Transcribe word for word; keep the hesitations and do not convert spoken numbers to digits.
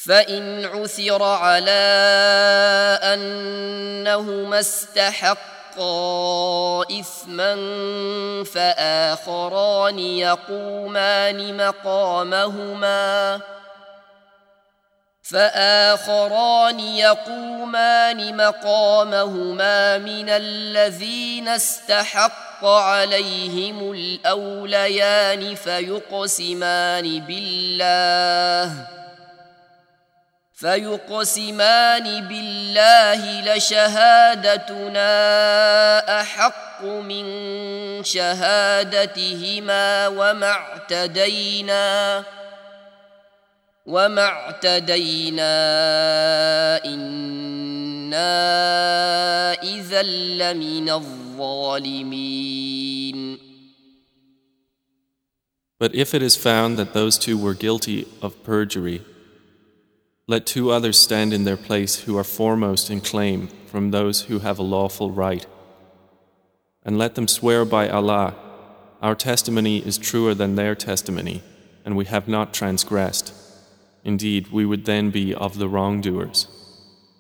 فإن عثر على أنهما استحقا إثما فآخران يقومان مقامهما فآخران يقومان مقامهما من الذين استحق عليهم الأوليان فيقسمان بالله فيقسمان بالله لشهادتنا أحق من شهادتهما وما اعتدينا وما اعتدينا إنا إذا لمن الظالمين. But if it is found that those two were guilty of perjury, let two others stand in their place who are foremost in claim from those who have a lawful right. And let them swear by Allah, our testimony is truer than their testimony, and we have not transgressed. Indeed, we would then be of the wrongdoers.